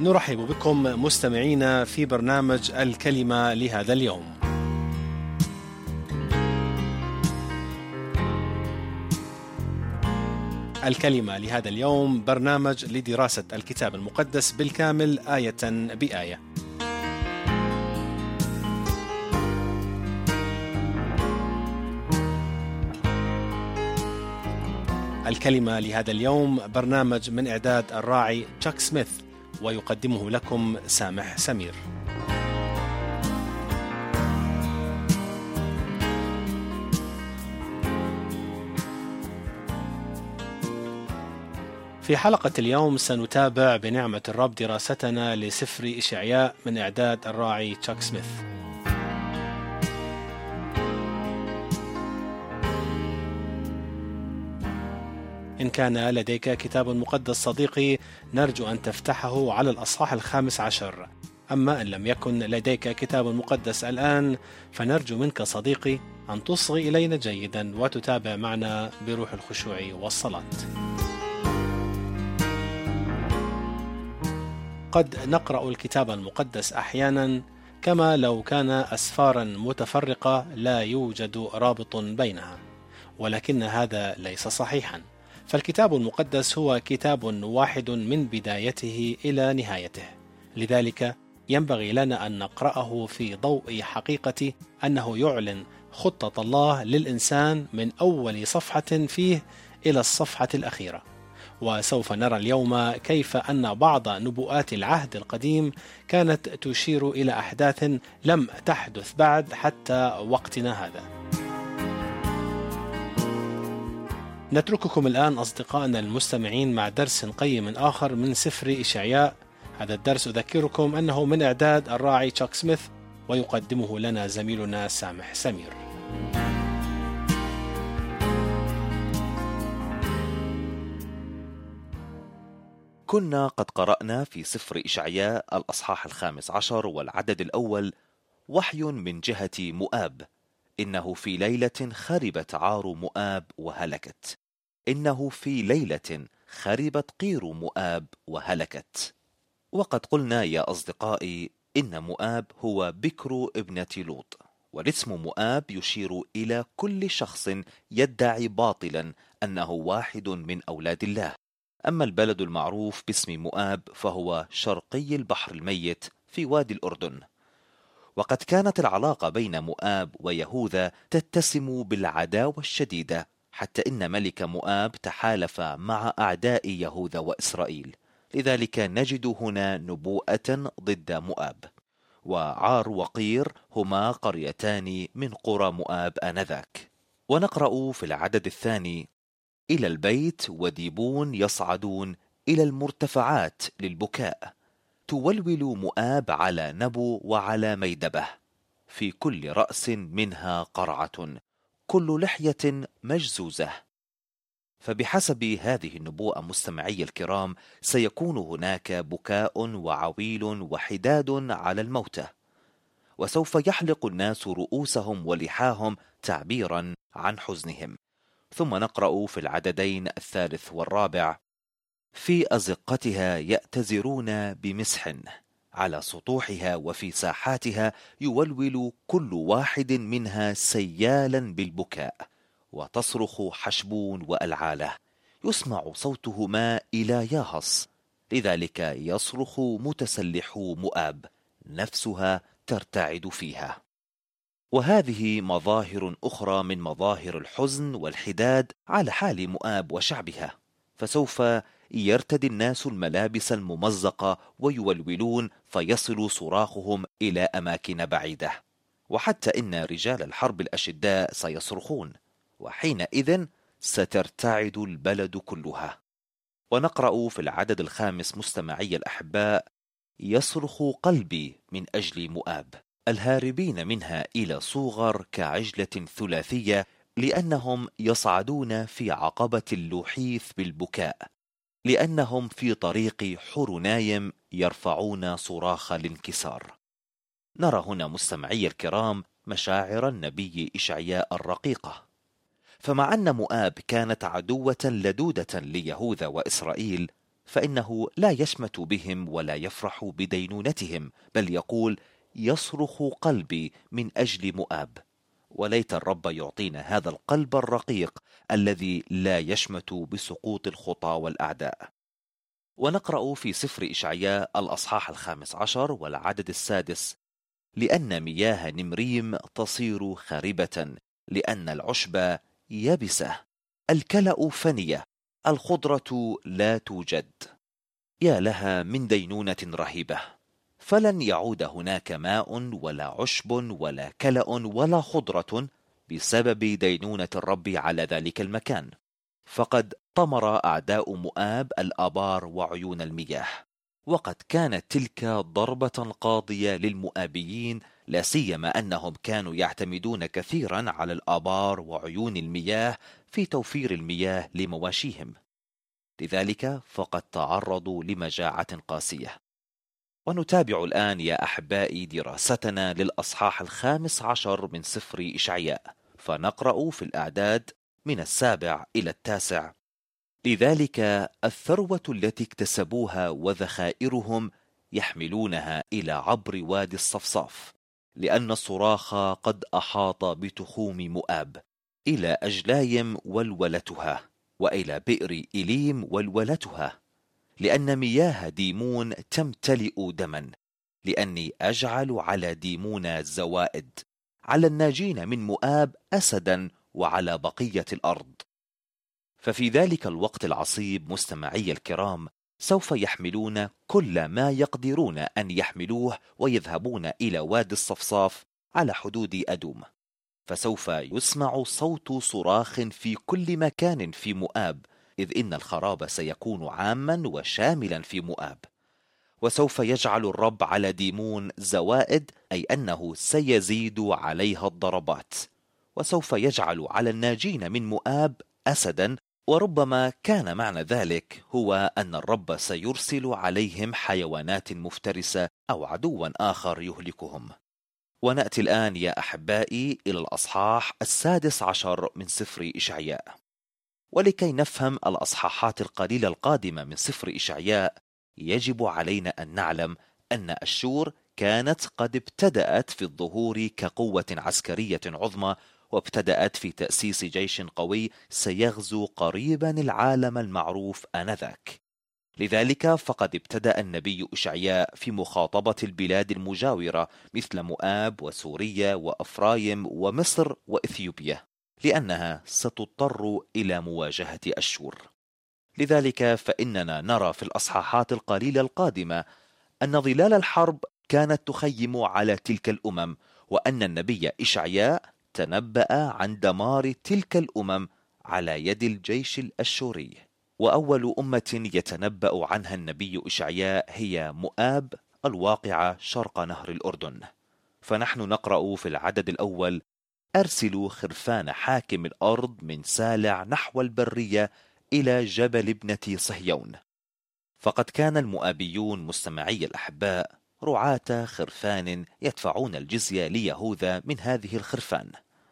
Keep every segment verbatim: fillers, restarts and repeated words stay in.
نرحب بكم مستمعينا في برنامج الكلمة لهذا اليوم. الكلمة لهذا اليوم برنامج لدراسة الكتاب المقدس بالكامل آية بآية. الكلمة لهذا اليوم برنامج من إعداد الراعي تشاك سميث، ويقدمه لكم سامح سمير. في حلقة اليوم سنتابع بنعمة الرب دراستنا لسفر إشعياء من إعداد الراعي تشاك سميث. إن كان لديك كتاب مقدس صديقي، نرجو أن تفتحه على الأصحاح الخامس عشر. أما إن لم يكن لديك كتاب مقدس الآن، فنرجو منك صديقي أن تصغي إلينا جيدا وتتابع معنا بروح الخشوع والصلاة. قد نقرأ الكتاب المقدس أحيانا كما لو كان أسفارا متفرقة لا يوجد رابط بينها، ولكن هذا ليس صحيحا، فالكتاب المقدس هو كتاب واحد من بدايته إلى نهايته. لذلك ينبغي لنا أن نقرأه في ضوء حقيقة أنه يعلن خطة الله للإنسان من أول صفحة فيه إلى الصفحة الأخيرة. وسوف نرى اليوم كيف أن بعض نبوءات العهد القديم كانت تشير إلى أحداث لم تحدث بعد حتى وقتنا هذا. نترككم الآن أصدقائنا المستمعين مع درس قيم آخر من سفر إشعياء. هذا الدرس أذكركم أنه من إعداد الراعي تشاك سميث، ويقدمه لنا زميلنا سامح سمير. كنا قد قرأنا في سفر إشعياء الأصحاح الخامس عشر والعدد الأول: وحي من جهة مؤاب، إنه في ليلة خربت عار مؤاب وهلكت، إنه في ليلة خربت قير مؤاب وهلكت. وقد قلنا يا أصدقائي إن مؤاب هو بكر ابنة لوط، والاسم مؤاب يشير إلى كل شخص يدعي باطلا أنه واحد من أولاد الله. أما البلد المعروف باسم مؤاب فهو شرقي البحر الميت في وادي الأردن. وقد كانت العلاقة بين مؤاب ويهوذا تتسم بالعداوة الشديدة، حتى إن ملك مؤاب تحالف مع أعداء يهوذا وإسرائيل. لذلك نجد هنا نبوءة ضد مؤاب. وعار وقير هما قريتان من قرى مؤاب آنذاك. ونقرأ في العدد الثاني: إلى البيت وديبون يصعدون إلى المرتفعات للبكاء، تولول مؤاب على نبو وعلى ميدبه، في كل رأس منها قرعة، كل لحية مجزوزة. فبحسب هذه النبوءة مستمعي الكرام، سيكون هناك بكاء وعويل وحداد على الموتى، وسوف يحلق الناس رؤوسهم ولحاهم تعبيرا عن حزنهم. ثم نقرأ في العددين الثالث والرابع: في أزقتها يأتزرون بمسح، على سطوحها وفي ساحاتها يولول كل واحد منها سيالا بالبكاء، وتصرخ حشبون وألعاله، يسمع صوتهما إلى ياهص، لذلك يصرخ متسلحو مؤاب، نفسها ترتعد فيها. وهذه مظاهر أخرى من مظاهر الحزن والحداد على حال مؤاب وشعبها، فسوف يرتدي الناس الملابس الممزقة ويولولون، فيصل صراخهم إلى أماكن بعيدة، وحتى إن رجال الحرب الأشداء سيصرخون، وحينئذ سترتعد البلد كلها. ونقرأ في العدد الخامس مستمعي الأحباء: يصرخ قلبي من أجل مؤاب، الهاربين منها إلى صوغر كعجلة ثلاثية، لأنهم يصعدون في عقبة اللوحيث بالبكاء، لأنهم في طريق حرنايم يرفعون صراخ الانكسار. نرى هنا مستمعي الكرام مشاعر النبي إشعياء الرقيقة. فمع أن مؤاب كانت عدوة لدودة ليهوذا وإسرائيل، فإنه لا يشمت بهم ولا يفرح بدينونتهم، بل يقول: يصرخ قلبي من أجل مؤاب. وليت الرب يعطينا هذا القلب الرقيق الذي لا يشمت بسقوط الخطى والأعداء. ونقرأ في سفر إشعياء الأصحاح الخامس عشر والعدد السادس: لأن مياه نمريم تصير خاربة، لأن العشب يبسة، الكلأ فنية، الخضرة لا توجد. يا لها من دينونة رهيبة! فلن يعود هناك ماء ولا عشب ولا كلأ ولا خضرة بسبب دينونة الرب على ذلك المكان، فقد طمر أعداء مؤاب الآبار وعيون المياه. وقد كانت تلك ضربة قاضية للمؤابيين، لا سيما أنهم كانوا يعتمدون كثيرا على الآبار وعيون المياه في توفير المياه لمواشيهم، لذلك فقد تعرضوا لمجاعة قاسية. ونتابع الآن يا أحبائي دراستنا للأصحاح الخامس عشر من سفر إشعياء، فنقرأ في الأعداد من السابع إلى التاسع: لذلك الثروة التي اكتسبوها وذخائرهم يحملونها إلى عبر وادي الصفصاف، لأن الصراخ قد أحاط بتخوم مؤاب، إلى أجلايم والولتها، وإلى بئر إليم والولتها، لأن مياه ديمون تمتلئ دما، لأني أجعل على ديمون زوائد، على الناجين من مؤاب أسدا، وعلى بقية الأرض. ففي ذلك الوقت العصيب مستمعي الكرام سوف يحملون كل ما يقدرون أن يحملوه ويذهبون إلى وادي الصفصاف على حدود أدوم، فسوف يسمع صوت صراخ في كل مكان في مؤاب، إذ إن الخراب سيكون عاما وشاملا في مؤاب. وسوف يجعل الرب على ديمون زوائد، أي أنه سيزيد عليها الضربات، وسوف يجعل على الناجين من مؤاب أسدا. وربما كان معنى ذلك هو أن الرب سيرسل عليهم حيوانات مفترسة أو عدوا آخر يهلكهم. ونأتي الآن يا أحبائي إلى الأصحاح السادس عشر من سفر إشعياء. ولكي نفهم الأصحاحات القليلة القادمة من سفر إشعياء، يجب علينا أن نعلم أن أشور كانت قد ابتدأت في الظهور كقوة عسكرية عظمى، وابتدأت في تأسيس جيش قوي سيغزو قريبا العالم المعروف آنذاك. لذلك فقد ابتدأ النبي إشعياء في مخاطبة البلاد المجاورة مثل مؤاب وسوريا وأفرايم ومصر وإثيوبيا، لأنها ستضطر إلى مواجهة أشور. لذلك فإننا نرى في الأصحاحات القليلة القادمة أن ظلال الحرب كانت تخيم على تلك الأمم، وأن النبي إشعياء تنبأ عن دمار تلك الأمم على يد الجيش الأشوري. وأول أمة يتنبأ عنها النبي إشعياء هي مؤاب الواقعة شرق نهر الأردن. فنحن نقرأ في العدد الأول: أرسلوا خرفان حاكم الأرض من سالع نحو البرية إلى جبل ابنة صهيون. فقد كان المؤابيون مستمعي الأحباء رعاة خرفان يدفعون الجزية ليهوذا من هذه الخرفان،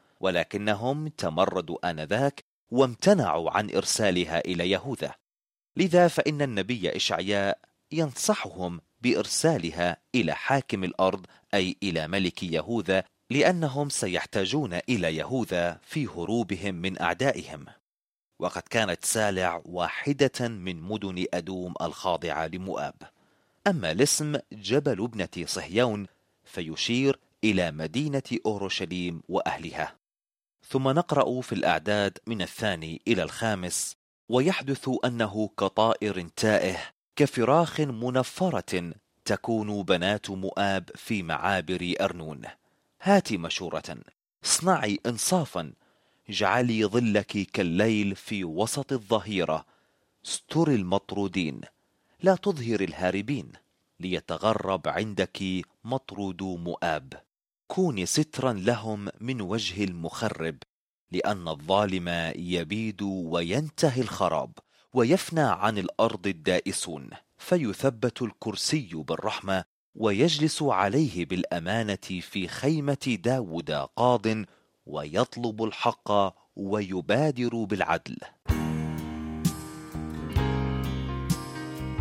ولكنهم تمردوا آنذاك وامتنعوا عن إرسالها إلى يهوذا. لذا فإن النبي إشعياء ينصحهم بإرسالها إلى حاكم الأرض، أي إلى ملك يهوذا، لأنهم سيحتاجون إلى يهوذا في هروبهم من أعدائهم. وقد كانت سالع واحدة من مدن أدوم الخاضعة لمؤاب. أما الاسم جبل ابنة صهيون فيشير إلى مدينة أورشليم وأهلها. ثم نقرأ في الأعداد من الثاني إلى الخامس: ويحدث أنه كطائر تائه كفراخ منفرة تكون بنات مؤاب في معابر أرنون. هات مشورة، اصنعي إنصافا، اجعلي ظلك كالليل في وسط الظهيرة، استر المطرودين، لا تظهر الهاربين، ليتغرب عندك مطرود مؤاب. كوني سترا لهم من وجه المخرب، لأن الظالم يبيد وينتهي الخراب، ويفنى عن الأرض الدائسون، فيثبت الكرسي بالرحمة، ويجلس عليه بالأمانة في خيمة داود قاض، ويطلب الحق ويبادر بالعدل.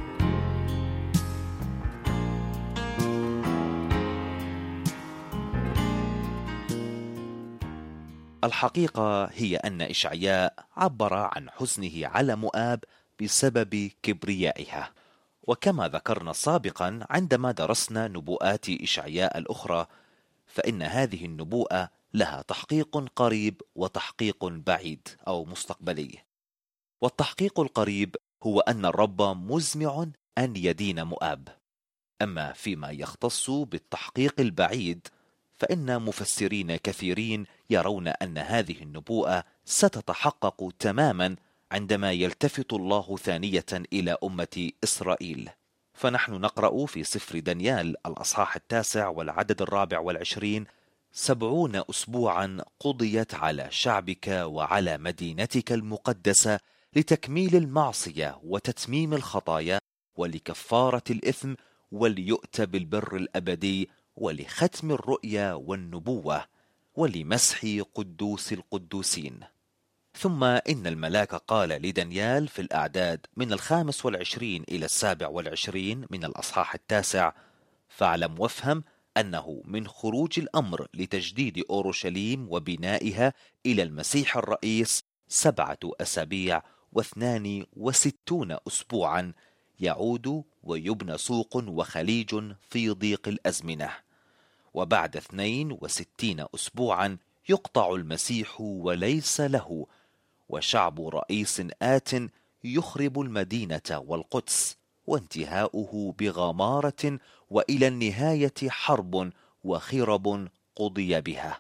الحقيقة هي أن إشعياء عبر عن حزنه على مؤاب بسبب كبريائها، وكما ذكرنا سابقا عندما درسنا نبوءات إشعياء الأخرى، فإن هذه النبوءة لها تحقيق قريب وتحقيق بعيد أو مستقبلي. والتحقيق القريب هو أن الرب مزمع أن يدين مؤاب. أما فيما يختص بالتحقيق البعيد، فإن مفسرين كثيرين يرون أن هذه النبوءة ستتحقق تماما عندما يلتفت الله ثانية إلى أمة إسرائيل. فنحن نقرأ في سفر دانيال الأصحاح التاسع والعدد الرابع والعشرين: سبعون أسبوعا قضيت على شعبك وعلى مدينتك المقدسة لتكميل المعصية وتتميم الخطايا ولكفارة الإثم وليؤتى بالبر الأبدي ولختم الرؤيا والنبوة ولمسح قدوس القدوسين. ثم إن الملاك قال لدانيال في الأعداد من الخامس والعشرين إلى السابع والعشرين من الأصحاح التاسع: فاعلم وافهم أنه من خروج الأمر لتجديد أورشليم وبنائها إلى المسيح الرئيس سبعة أسابيع واثنان وستون أسبوعا، يعود ويبنى سوق وخليج في ضيق الأزمنة، وبعد اثنين وستين أسبوعا يقطع المسيح وليس له، وشعب رئيس آت يخرب المدينة والقدس، وانتهاؤه بغمارة، وإلى النهاية حرب وخرب قضي بها،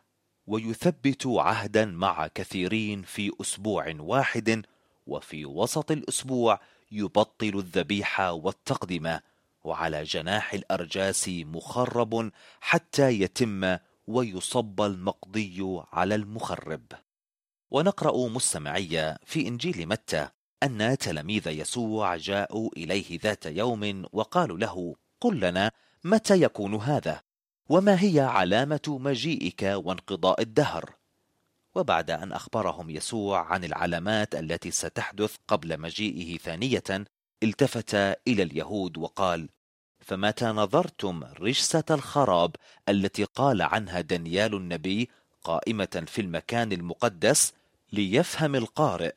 ويثبت عهدا مع كثيرين في أسبوع واحد، وفي وسط الأسبوع يبطل الذبيحة والتقدمة، وعلى جناح الأرجاس مخرب حتى يتم ويصب المقضي على المخرب. ونقرأ مستمعية في إنجيل متى أن تلاميذ يسوع جاءوا إليه ذات يوم وقالوا له: قل لنا متى يكون هذا؟ وما هي علامة مجيئك وانقضاء الدهر؟ وبعد أن أخبرهم يسوع عن العلامات التي ستحدث قبل مجيئه ثانية، التفت إلى اليهود وقال: فمتى نظرتم رجسة الخراب التي قال عنها دانيال النبي قائمة في المكان المقدس، ليفهم القارئ،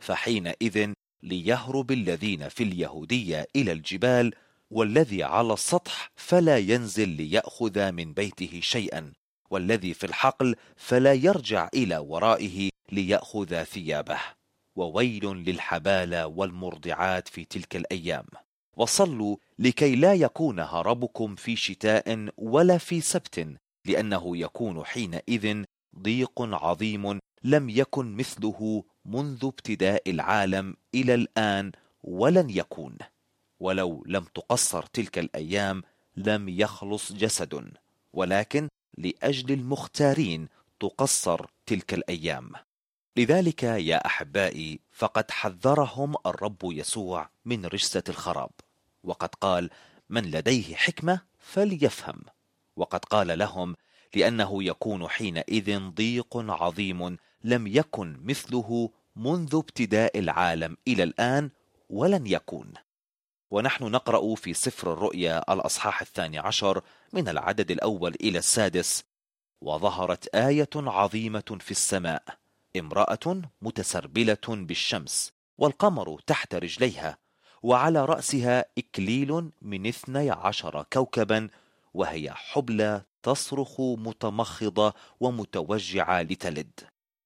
فحينئذ ليهرب الذين في اليهودية إلى الجبال، والذي على السطح فلا ينزل ليأخذ من بيته شيئا، والذي في الحقل فلا يرجع إلى ورائه ليأخذ ثيابه. وويل للحبالة والمرضعات في تلك الأيام. وصلوا لكي لا يكون هربكم في شتاء ولا في سبت، لأنه يكون حينئذ ضيق عظيم لم يكن مثله منذ ابتداء العالم إلى الآن ولن يكون، ولو لم تقصر تلك الأيام لم يخلص جسد، ولكن لأجل المختارين تقصر تلك الأيام. لذلك يا أحبائي فقد حذرهم الرب يسوع من رجسة الخراب، وقد قال: من لديه حكمة فليفهم. وقد قال لهم: لأنه يكون حينئذ ضيق عظيم لم يكن مثله منذ ابتداء العالم إلى الآن ولن يكون. ونحن نقرأ في سفر الرؤيا الأصحاح الثاني عشر من العدد الأول إلى السادس: وظهرت آية عظيمة في السماء، امرأة متسربلة بالشمس والقمر تحت رجليها، وعلى رأسها إكليل من اثني عشر كوكبا، وهي حبلى تصرخ متمخضة ومتوجعة لتلد.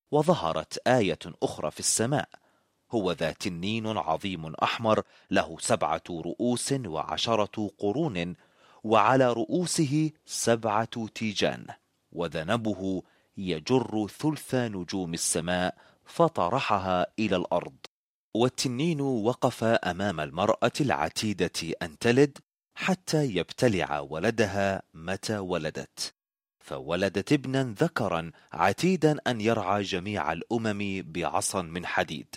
وظهرت آية أخرى في السماء، هو ذا تنين عظيم أحمر له سبعة رؤوس وعشرة قرون، وعلى رؤوسه سبعة تيجان، وذنبه يجر ثلث نجوم السماء فطرحها إلى الأرض. والتنين وقف أمام المرأة العتيدة أن تلد حتى يبتلع ولدها متى ولدت، فولدت ابنا ذكرا عتيدا أن يرعى جميع الأمم بعصا من حديد.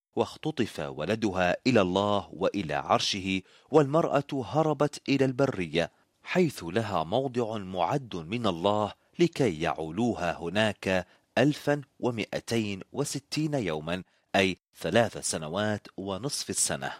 واختطف ولدها إلى الله وإلى عرشه، والمرأة هربت إلى البرية حيث لها موضع معد من الله لكي يعولوها هناك ألفا ومئتين وستين يوما، أي ثلاث سنوات ونصف السنة.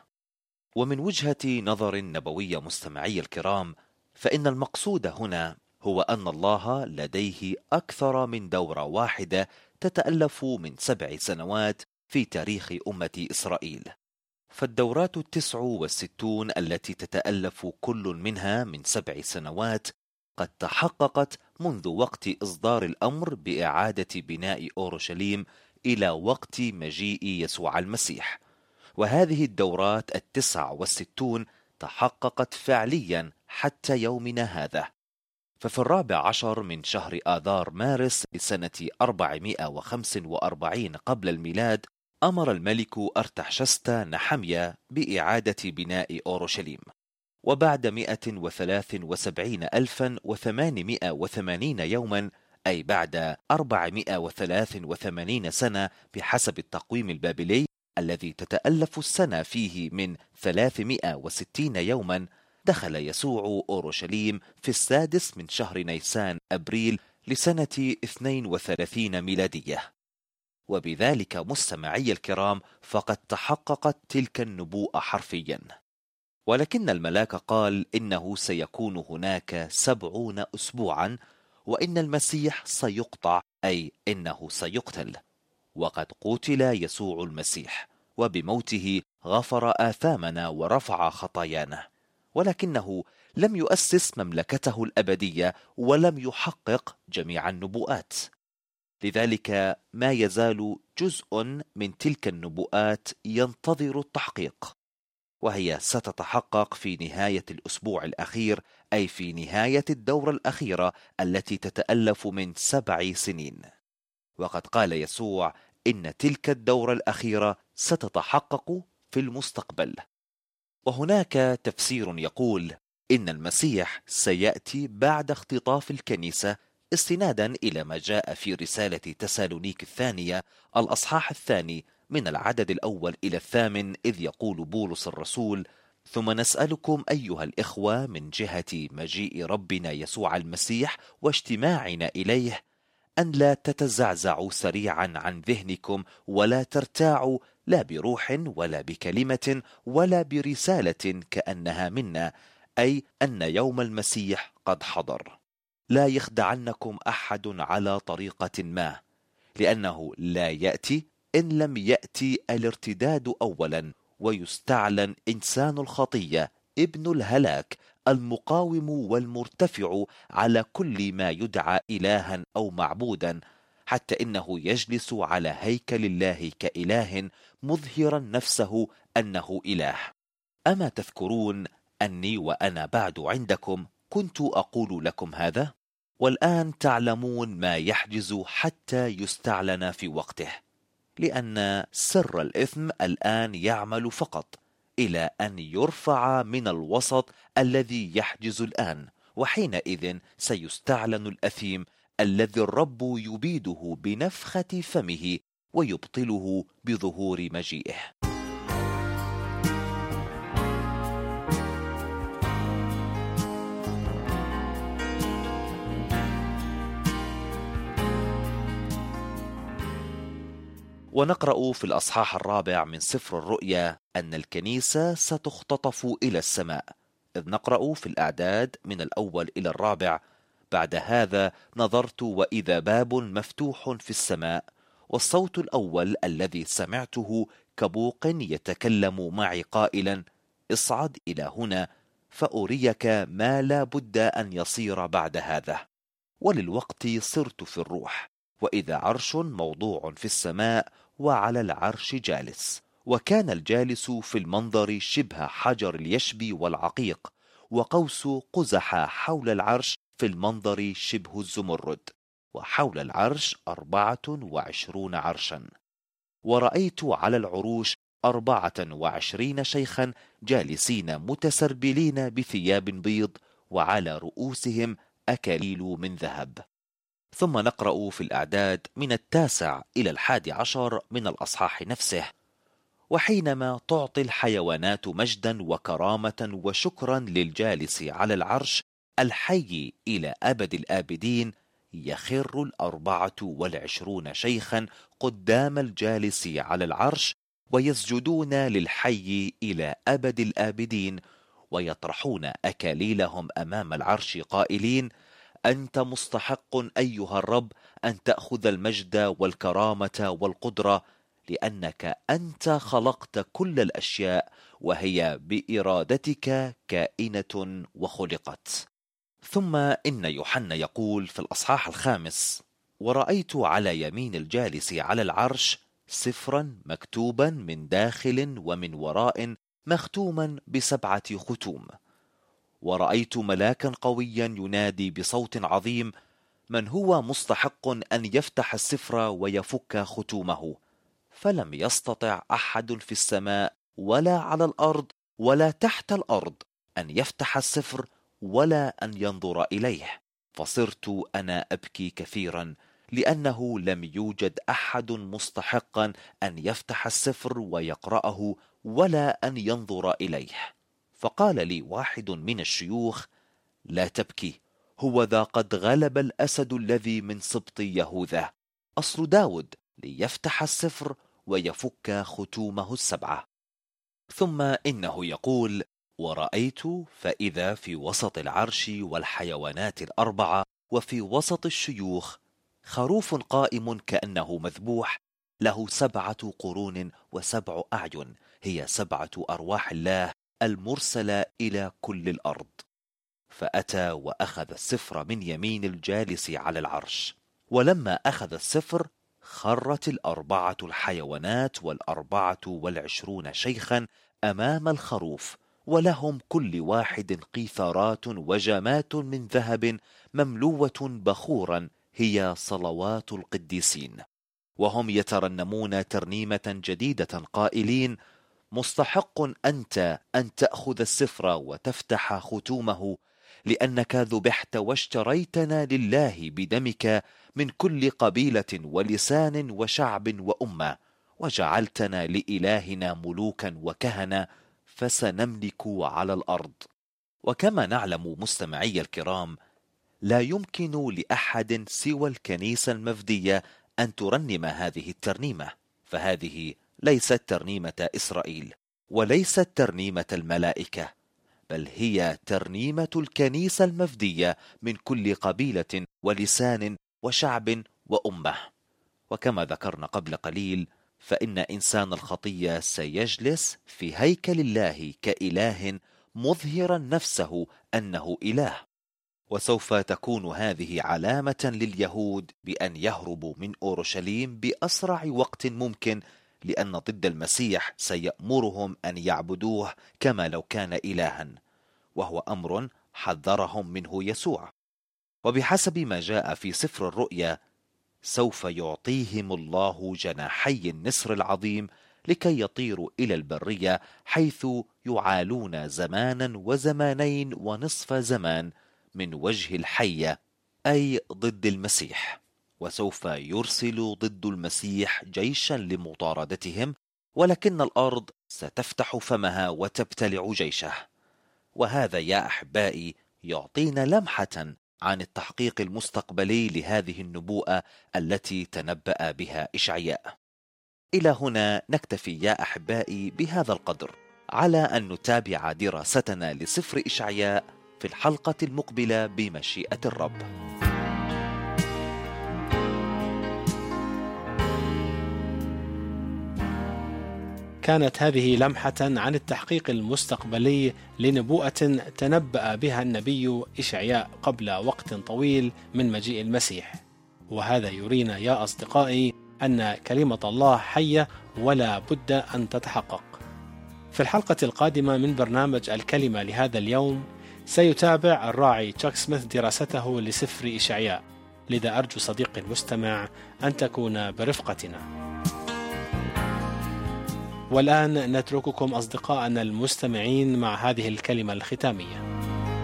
ومن وجهة نظر نبوية مستمعي الكرام، فإن المقصود هنا هو أن الله لديه أكثر من دورة واحدة تتألف من سبع سنوات في تاريخ أمة إسرائيل. فالدورات التسع والستون التي تتألف كل منها من سبع سنوات قد تحققت منذ وقت إصدار الأمر بإعادة بناء أورشليم إلى وقت مجيء يسوع المسيح، وهذه الدورات التسع والستون تحققت فعليا حتى يومنا هذا. ففي الرابع عشر من شهر آذار مارس لسنة أربعمائة وخمسة وأربعين قبل الميلاد أمر الملك أرتحشستا نحميا بإعادة بناء أورشليم، وبعد مئة وثلاث وسبعين ألفا وثمانمائة وثمانين يوما، أي بعد أربعمائة وثلاث وثمانين سنة بحسب التقويم البابلي الذي تتألف السنة فيه من ثلاثمائة وستين يوما، دخل يسوع أورشليم في السادس من شهر نيسان أبريل لسنة اثنين وثلاثين ميلادية. وبذلك مستمعي الكرام فقد تحققت تلك النبوءة حرفيا. ولكن الملاك قال إنه سيكون هناك سبعون أسبوعا، وإن المسيح سيقطع، أي إنه سيقتل. وقد قتل يسوع المسيح، وبموته غفر آثامنا ورفع خطايانا، ولكنه لم يؤسس مملكته الأبدية ولم يحقق جميع النبوءات. لذلك ما يزال جزء من تلك النبوءات ينتظر التحقيق، وهي ستتحقق في نهاية الأسبوع الأخير، أي في نهاية الدورة الأخيرة التي تتألف من سبع سنين. وقد قال يسوع إن تلك الدورة الأخيرة ستتحقق في المستقبل. وهناك تفسير يقول إن المسيح سيأتي بعد اختطاف الكنيسة، استنادا إلى ما جاء في رسالة تسالونيك الثانية الأصحاح الثاني من العدد الأول إلى الثامن، إذ يقول بولس الرسول: ثم نسألكم أيها الإخوة من جهة مجيء ربنا يسوع المسيح واجتماعنا إليه، أن لا تتزعزعوا سريعا عن ذهنكم، ولا ترتاعوا، لا بروح ولا بكلمة ولا برسالة كأنها منا، أي أن يوم المسيح قد حضر. لا يخدعنكم أحد على طريقة ما، لأنه لا يأتي إن لم يأتي الارتداد أولا، ويستعلن إنسان الخطية ابن الهلاك المقاوم والمرتفع على كل ما يدعى إلها أو معبودا، حتى إنه يجلس على هيكل الله كإله، مظهرا نفسه أنه إله. أما تذكرون أني وأنا بعد عندكم كنت أقول لكم هذا؟ والآن تعلمون ما يحجز حتى يستعلن في وقته، لأن سر الإثم الآن يعمل فقط إلى أن يرفع من الوسط الذي يحجز الآن، وحينئذ سيستعلن الأثيم الذي الرب يبيده بنفخة فمه ويبطله بظهور مجيئه. ونقرأ في الأصحاح الرابع من سفر الرؤيا أن الكنيسة ستختطف إلى السماء، إذ نقرأ في الأعداد من الأول إلى الرابع: بعد هذا نظرت وإذا باب مفتوح في السماء، والصوت الأول الذي سمعته كبوق يتكلم معي قائلا: اصعد إلى هنا فأريك ما لا بد أن يصير بعد هذا. وللوقت صرت في الروح، وإذا عرش موضوع في السماء، وعلى العرش جالس، وكان الجالس في المنظر شبه حجر اليشب والعقيق، وقوس قزح حول العرش في المنظر شبه الزمرد، وحول العرش أربعة وعشرون عرشا. ورأيت على العروش أربعة وعشرين شيخا جالسين متسربلين بثياب بيض، وعلى رؤوسهم أكاليل من ذهب. ثم نقرأ في الأعداد من التاسع إلى الحادي عشر من الأصحاح نفسه: وحينما تعطي الحيوانات مجدا وكرامة وشكرا للجالس على العرش الحي إلى أبد الآبدين، يخر الأربعة والعشرون شيخا قدام الجالس على العرش، ويسجدون للحي إلى أبد الآبدين، ويطرحون أكاليلهم أمام العرش قائلين: أنت مستحق أيها الرب أن تأخذ المجد والكرامة والقدرة، لأنك أنت خلقت كل الأشياء وهي بإرادتك كائنة وخلقت. ثم إن يوحنا يقول في الأصحاح الخامس: ورأيت على يمين الجالس على العرش سفرا مكتوبا من داخل ومن وراء مختوما بسبعة ختوم، ورأيت ملاكا قويا ينادي بصوت عظيم: من هو مستحق أن يفتح السفر ويفك ختومه؟ فلم يستطع أحد في السماء ولا على الأرض ولا تحت الأرض أن يفتح السفر ولا أن ينظر إليه. فصرت أنا أبكي كثيرا، لأنه لم يوجد أحد مستحقا أن يفتح السفر ويقرأه ولا أن ينظر إليه. فقال لي واحد من الشيوخ: لا تبكي، هو ذا قد غلب الأسد الذي من سبط يهوذا، أصل داود، ليفتح السفر ويفك ختومه السبعة. ثم إنه يقول: ورأيت فإذا في وسط العرش والحيوانات الأربعة وفي وسط الشيوخ خروف قائم كأنه مذبوح، له سبعة قرون وسبع أعين، هي سبعة أرواح الله المرسلة إلى كل الأرض. فأتى وأخذ السفر من يمين الجالس على العرش، ولما أخذ السفر خرت الأربعة الحيوانات والأربعة والعشرون شيخا أمام الخروف، ولهم كل واحد قيثارات وجامات من ذهب مملوة بخورا، هي صلوات القديسين، وهم يترنمون ترنيمة جديدة قائلين: مستحق أنت أن تأخذ السفر وتفتح ختومه، لأنك ذبحت واشتريتنا لله بدمك من كل قبيلة ولسان وشعب وأمة، وجعلتنا لإلهنا ملوكا وكهنة، فسنملك على الأرض. وكما نعلم مستمعي الكرام، لا يمكن لأحد سوى الكنيسة المفدية أن ترنم هذه الترنيمة، فهذه ليست ترنيمة إسرائيل وليست ترنيمة الملائكة، بل هي ترنيمة الكنيسة المفدية من كل قبيلة ولسان وشعب وأمة. وكما ذكرنا قبل قليل، فإن إنسان الخطية سيجلس في هيكل الله كإله مظهرا نفسه أنه إله، وسوف تكون هذه علامة لليهود بأن يهربوا من أورشليم بأسرع وقت ممكن، لأن ضد المسيح سيأمرهم أن يعبدوه كما لو كان إلها، وهو أمر حذرهم منه يسوع. وبحسب ما جاء في سفر الرؤيا، سوف يعطيهم الله جناحي النسر العظيم لكي يطيروا إلى البرية، حيث يعالون زمانا وزمانين ونصف زمان من وجه الحية، أي ضد المسيح، وسوف يرسل ضد المسيح جيشا لمطاردتهم، ولكن الأرض ستفتح فمها وتبتلع جيشه. وهذا يا أحبائي يعطينا لمحة عن التحقيق المستقبلي لهذه النبوءة التي تنبأ بها إشعياء. إلى هنا نكتفي يا أحبائي بهذا القدر، على أن نتابع دراستنا لسفر إشعياء في الحلقة المقبلة بمشيئة الرب. كانت هذه لمحة عن التحقيق المستقبلي لنبوءة تنبأ بها النبي إشعياء قبل وقت طويل من مجيء المسيح، وهذا يرينا يا أصدقائي أن كلمة الله حية ولا بد أن تتحقق. في الحلقة القادمة من برنامج الكلمة لهذا اليوم سيتابع الراعي تشاك سميث دراسته لسفر إشعياء، لذا أرجو صديقي المستمع أن تكون برفقتنا. والآن نترككم أصدقائنا المستمعين مع هذه الكلمة الختامية.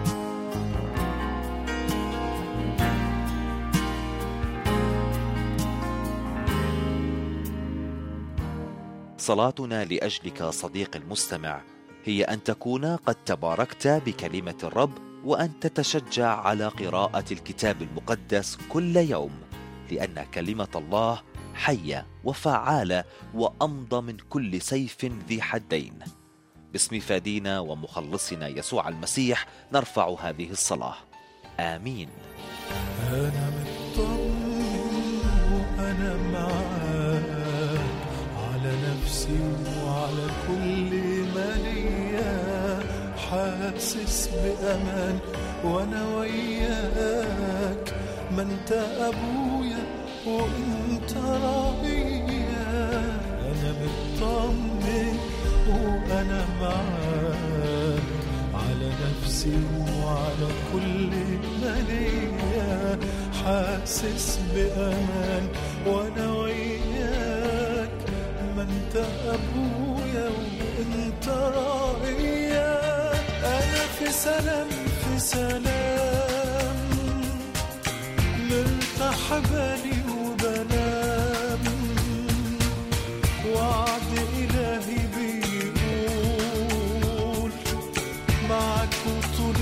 صلاتنا لأجلك صديق المستمع هي أن تكون قد تباركت بكلمة الرب، وأن تتشجع على قراءة الكتاب المقدس كل يوم، لأن كلمة الله حية وفعالة وأمضى من كل سيف ذي حدين. باسم فادينا ومخلصنا يسوع المسيح نرفع هذه الصلاة، آمين. أنا مطمن وأنا معاك على نفسي وعلى كل ما ليا، حاسس بأمان وأنا وياك، ما أنت أبويا وأنت راعيا. أنا مطمن وأنا معاك على نفسي وعلى كل ما ليا، حاسس بأمان وأنا وياك، ما أنت أبويا وأنت راعيا. أنا في سلام في سلام، مرتاح بالي وبنام، وعد إلهي بيقول معك طول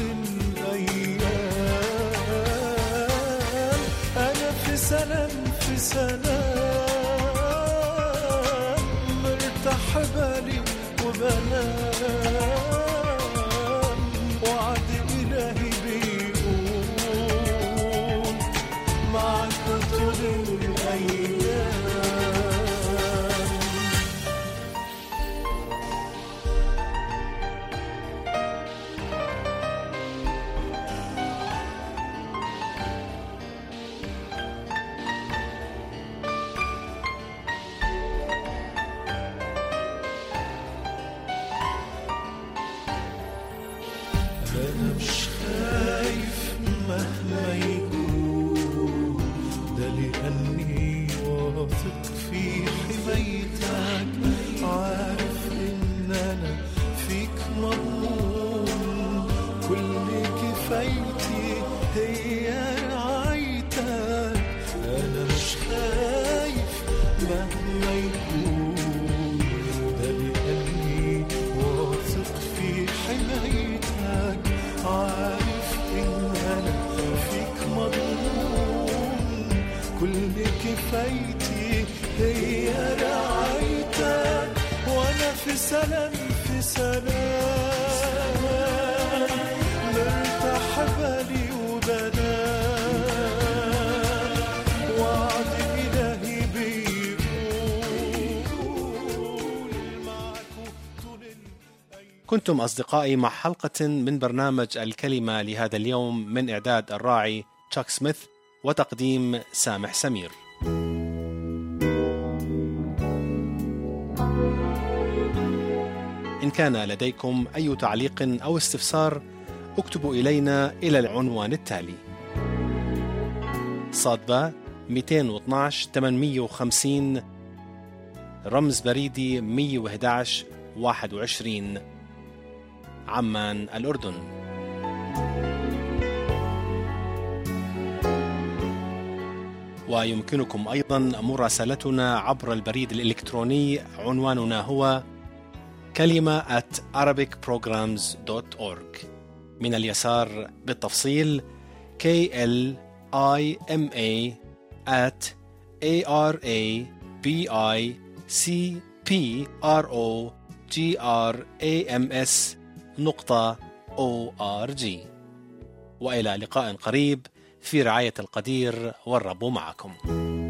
الأيام. أنا في سلام في سلام، مرتاح بالي وبنام، وعد إلهي بيقول معك طول الأيام. أنا مش خايف مهما يكون، ده لأني واثق في حمايتك، عارف إن أنا فيك مضمون، كل كفايتي هي رعايتك. أنا مش خايف مهما يكون، ده لأني واثق في حمايتك، عارف إن أنا فيك مضمون، كل كفايتي هي رعايتك. وأنا في سلام في سلام، مرتاح بالي وبنام، وعد إلهي بيقول معك طول الأيام. كنتم أصدقائي مع حلقة من برنامج الكلمة لهذا اليوم، من إعداد الراعي تشاك سميث وتقديم سامح سمير. إن كان لديكم أي تعليق أو استفسار اكتبوا إلينا إلى العنوان التالي: صادبة مئتين واثناشر ثمانمئة وخمسين، رمز بريدي مئة وأحد عشر واحد وعشرين، عمان الأردن. ويمكنكم أيضا مراسلتنا عبر البريد الإلكتروني، عنواننا هو كلمة at arabic programs dot org. من اليسار بالتفصيل K L I M A at A R A B I C P R O G R A M S نقطة O R G. وإلى لقاء قريب في رعاية القدير، والرب معكم.